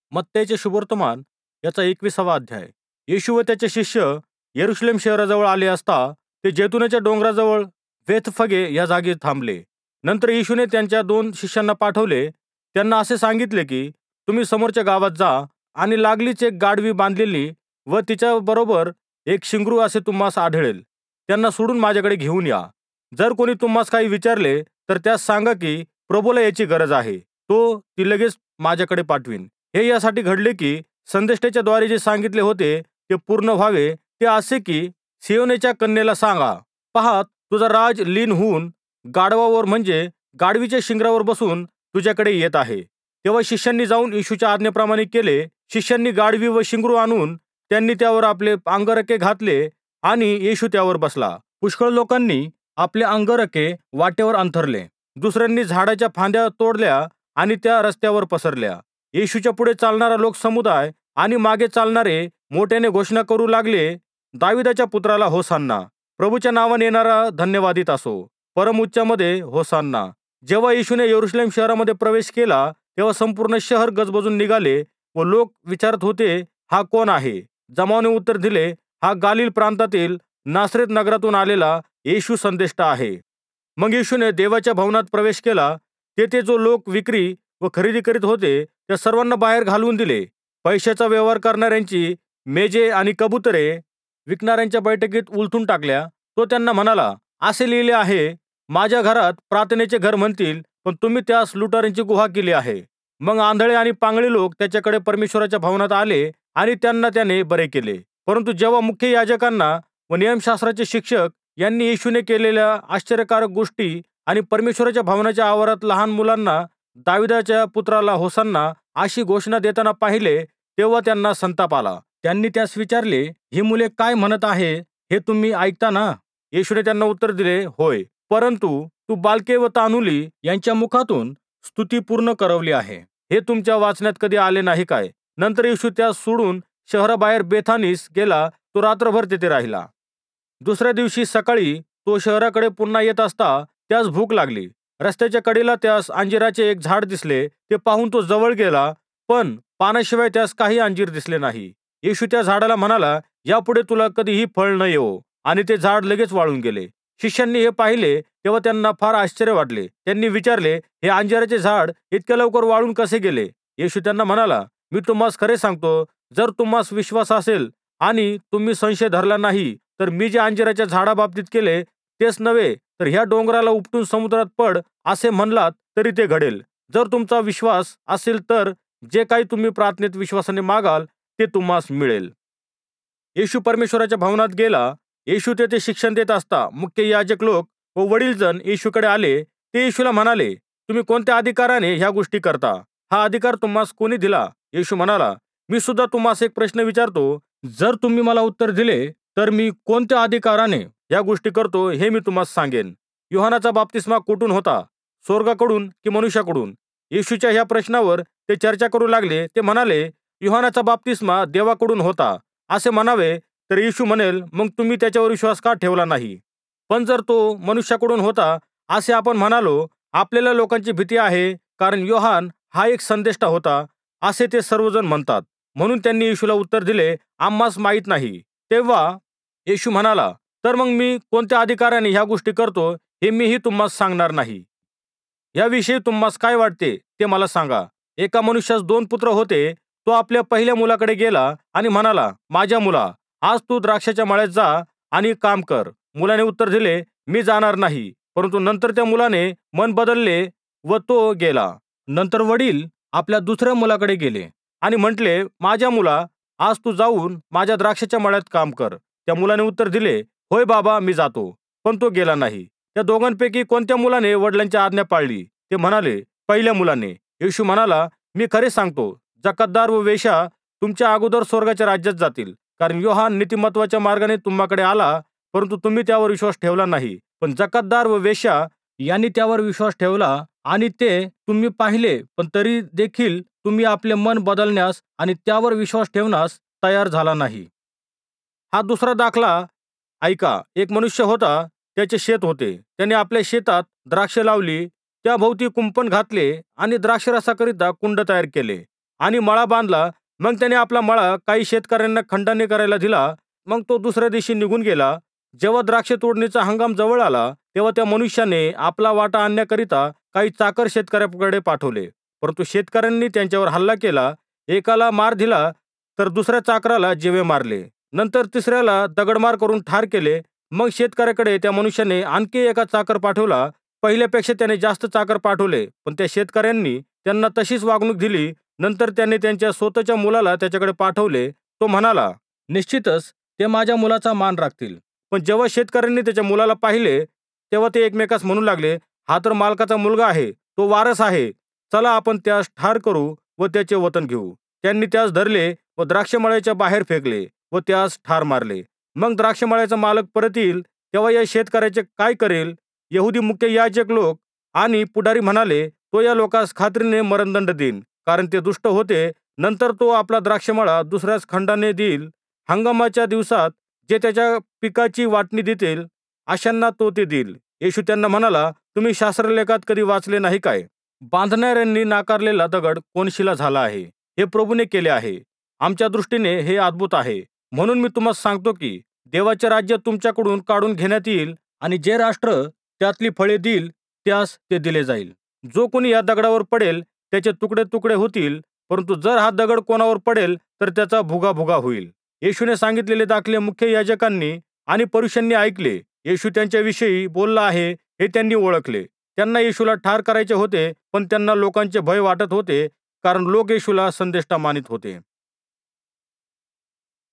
मत्तईचे शुभवर्तमान याचा 21वा अध्याय. येशू व त्याचे शिष्य यरुशलेम शहराजवळ आले असता ते जैतुनाच्या डोंगराजवळ बेथफगे या जागी थांबले. नंतर येशूने त्यांच्या 2 शिष्यांना पाठवले. त्यांना असे सांगितले की तुम्ही समोरच्या गावात जा आणि लागलीच एक गाढवी बांधलेली व तिच्याबरोबर एक शिंगरू असे तुम्हास आढळेल. त्यांना सोडून माझ्याकडे घेऊन या. जर कोणी तुम्हास काही विचारले तर त्यास सांगा की प्रभूला याची गरज आहे, तो ती लगेच माझ्याकडे पाठवीन. हे यासाठी घडले की संदेष्टेच्या द्वारे जे सांगितले होते ते पूर्ण व्हावे. ते असे की सियोनेच्या कन्येला सांगा, पहा तुझा राज लीन होऊन गाढवावर म्हणजे गाढवीच्या शिंगरावर बसून तुझ्याकडे येत आहे. तेव्हा शिष्यांनी जाऊन येशूच्या आज्ञेप्रमाणे केले. शिष्यांनी गाढवी व शिंगरू आणून त्यांनी त्यावर आपले अंगरखे घातले आणि येशू त्यावर बसला. पुष्कळ लोकांनी आपले अंगरखे वाटेवर अंथरले. दुसऱ्यांनी झाडाच्या फांद्या तोडल्या आणि त्या रस्त्यावर पसरल्या. येशूच्या पुढे चालणारा लोकसमुदाय आणि मागे चालणारे मोठ्याने घोषणा करू लागले, दाविदाच्या पुत्राला होसान्ना. प्रभूच्या नावाने येणारा धन्यवादित असो. परम उच्चामध्ये होसान्ना. जेव्हा येशूने यरुशलेम शहरामध्ये प्रवेश केला तेव्हा संपूर्ण शहर गजबजून निघाले व लोक विचारत होते, हा कोण आहे? जमावाने उत्तर दिले, हा गालिल प्रांतातील नासरेत नगरातून आलेला येशू संदेष्टा आहे. मग येशूने देवाच्या भवनात प्रवेश केला. तेथे जो लोक विक्री व खरेदी करीत होते त्या सर्वांना बाहेर घालवून दिले. पैशाचा व्यवहार करणाऱ्यांची मेजे आणि कबुतरे विकणाऱ्यांच्या बैठकीत उलथून टाकल्या. तो त्यांना म्हणाला, असे लिहिले आहे, माझ्या घरात प्रार्थनेचे घर म्हणतील, पण तुम्ही त्यास लुटारांची गुहा केली आहे. मग आंधळे आणि पांगळे लोक त्याच्याकडे परमेश्वराच्या भवनात आले आणि त्यांना त्याने बरे केले. परंतु जेव्हा मुख्य याजकांना व नियमशास्त्राचे शिक्षक यांनी येशूने केलेल्या आश्चर्यकारक गोष्टी आणि परमेश्वराच्या भवनाच्या आवारात लहान मुलांना दाविदाच्या पुत्राला होसान्ना अशी घोषणा देताना पाहिले तेव्हा त्यांना संताप आला. त्यांनी त्यास विचारले, ही मुले काय म्हणत आहे हे तुम्ही ऐकता ना? येशूने त्यांना उत्तर दिले, होय, परंतु तू बालके व तानुली यांच्या मुखातून स्तुती पूर्ण करवली आहे, हे तुमच्या वाचण्यात कधी आले नाही काय? नंतर येशू त्यास सोडून शहराबाहेर बेथानीस गेला. तो रात्रभर तेथे राहिला. दुसऱ्या दिवशी सकाळी तो शहराकडे पुन्हा येत असता त्यास भूक लागली. रस्त्याच्या कडेला त्यास अंजिराचे एक झाड दिसले. ते पाहून तो जवळ गेला, पण पानाशिवाय त्यास काही अंजीर दिसले नाही. येशू त्या झाडाला म्हणाला, यापुढे तुला कधीही फळ न येवो. आणि ते झाड लगेच वाळून गेले. शिष्यांनी हे पाहिले तेव्हा त्यांना फार आश्चर्य वाटले. त्यांनी विचारले, हे अंजिराचे झाड इतक्या लवकर वाळून कसे गेले? येशू त्यांना म्हणाला, मी तुम्हास खरे सांगतो, जर तुम्हास विश्वास असेल आणि तुम्ही संशय धरला नाही तर मी जे अंजिराच्या झाडाबाबतीत केले तेच नव्हे तर ह्या डोंगराला उपटून समुद्रात पड असे म्हणलात तरी ते घडेल. जर तुमचा विश्वास असेल तर जे काही तुम्ही प्रार्थनेत विश्वासाने मागाल ते तुम्हास मिळेल. येशू परमेश्वराच्या भवनात गेला. येशू तेथे शिक्षण देत असता मुख्य याजक लोक व वडीलजण येशूकडे आले. ते येशूला म्हणाले, तुम्ही कोणत्या अधिकाराने ह्या गोष्टी करता? हा अधिकार तुम्हास कोणी दिला? येशू म्हणाला, मी सुद्धा तुम्हास एक प्रश्न विचारतो. जर तुम्ही मला उत्तर दिले तर मी कोणत्या अधिकाराने या गोष्टी करतो हे मी तुम्हास सांगेन. योहानाचा बाप्तिस्मा कुठून होता, स्वर्गाकडून की मनुष्याकडून? येशूच्या ह्या प्रश्नावर ते चर्चा करू लागले. ते म्हणाले, योहानाचा बाप्तिस्मा देवाकडून होता असे म्हणावे तर येशू म्हणेल, मग तुम्ही त्याच्यावर विश्वास का ठेवला नाही? पण जर तो मनुष्याकडून होता असे आपण म्हणालो, आपल्याला लोकांची भीती आहे, कारण योहान हा एक संदेष्टा होता असे ते सर्वजण म्हणतात. म्हणून त्यांनी येशूला उत्तर दिले, आम्हास माहीत नाही. तेव्हा येशू म्हणाला, तर मग मी कोणत्या अधिकाराने ह्या गोष्टी करतो हे मीही तुम्हास सांगणार नाही. याविषयी तुम्हास काय वाटते ते मला सांगा. एका मनुष्यास 2 पुत्र होते. तो आपल्या पहिल्या मुलाकडे गेला आणि म्हणाला, माझ्या मुला, आज तू द्राक्षाच्या मळ्यात जा आणि काम कर. मुलाने उत्तर दिले, मी जाणार नाही. परंतु नंतर त्या मुलाने मन बदलले व तो गेला. नंतर वडील आपल्या दुसऱ्या मुलाकडे गेले आणि म्हटले, माझ्या मुला, आज तू जाऊन माझ्या द्राक्षाच्या मळ्यात काम कर. त्या मुलाने उत्तर दिले, होय बाबा, मी जातो. पण तो गेला नाही. त्या दोघांपैकी कोणत्या मुलाने वडिलांची आज्ञा पाळली? ते म्हणाले, पहिल्या मुलाने. येशू म्हणाला, मी खरे सांगतो, जकातदार व वेश्या तुमच्या अगोदर स्वर्गाच्या राज्यात जातील. कारण योहान नीतिमत्वाच्या मार्गाने तुम्हाकडे आला, परंतु तुम्ही त्यावर विश्वास ठेवला नाही. पण जकातदार व वेश्या यांनी त्यावर विश्वास ठेवला आणि ते तुम्ही पाहिले, पण तरी देखील तुम्ही आपले मन बदलण्यास आणि त्यावर विश्वास ठेवण्यास तयार झाला नाही. हा दुसरा दाखला ऐका. एक मनुष्य होता, त्याचे शेत होते. त्याने आपल्या शेतात द्राक्ष लावली, त्याभोवती कुंपण घातले आणि द्राक्षरसाकरिता कुंड तयार केले. आणि मळा बांधला. मग त्याने आपला मळा काही शेतकऱ्यांना खंडाने करायला दिला. मग तो दुसऱ्या दिवशी निघून गेला. जेव्हा द्राक्ष तोडणीचा हंगाम जवळ आला, तेव्हा त्या मनुष्याने आपला वाटा आणण्याकरिता काही चाकर शेतकऱ्याकडे पाठवले. परंतु शेतकऱ्यांनी त्यांच्यावर हल्ला केला. एकाला मार दिला, तर दुसऱ्या चाकराला जीवे मारले. नंतर तिसऱ्याला दगडमार करून ठार केले. मग शेतकऱ्याकडे त्या मनुष्याने आणखी एका चाकर पाठवला. पहिल्यापेक्षा त्याने जास्त चाकर पाठवले, पण त्या शेतकऱ्यांनी त्यांना तशीच वागणूक दिली. नंतर त्याने त्यांच्या स्वतःच्या मुलाला त्याच्याकडे पाठवले. तो म्हणाला, निश्चितच ते माझ्या मुलाचा मान राखतील. पण जेव्हा शेतकऱ्यांनी त्याच्या मुलाला पाहिले, तेव्हा ते एकमेकास म्हणू लागले, हा तर मालकाचा मुलगा आहे, तो वारस आहे. चला आपण त्यास ठार करू व त्याचे वतन घेऊ. त्यांनी त्यास धरले व द्राक्षमळ्याच्या बाहेर फेकले व त्यास ठार मारले. मग द्राक्षमळ्याचा मालक परत येईल तेव्हा या शेतकऱ्याचे काय करेल? यहुदी मुख्य याजक लोक आणि पुढारी म्हणाले, तो या लोकांस खात्रीने मरणदंड देईन, कारण ते दुष्ट होते. नंतर तो आपला द्राक्षमळा दुसऱ्यास खंडाने देईल. हंगामाच्या दिवसात जे त्याच्या पिकाची वाटणी देतील, अशांना तो ते देईल. येशू त्यांना म्हणाला, तुम्ही शास्त्रलेखात कधी वाचले नाही काय? बांधणाऱ्यांनी नाकारलेला दगड कोनशिला झाला आहे, हे प्रभूने केले आहे. आमच्या दृष्टीने हे अद्भुत आहे. म्हणून मी तुम्हाला सांगतो की देवाचे राज्य तुमच्याकडून काढून घेण्यात येईल आणि जे राष्ट्र त्यातली फळे देईल त्यास ते दिले जाईल. जो कोणी या दगडावर पडेल त्याचे तुकडे तुकडे होतील, परंतु जर हा दगड कोणावर पडेल तर त्याचा भुगा भुगा होईल. येशूने सांगितलेले दाखले मुख्य याजकांनी आणि परीशांनी ऐकले. येशू त्यांच्याविषयी बोलला आहे हे त्यांनी ओळखले. त्यांना येशूला ठार करायचे होते, पण त्यांना लोकांचे भय वाटत होते, कारण लोक येशूला संदेष्टा मानित होते.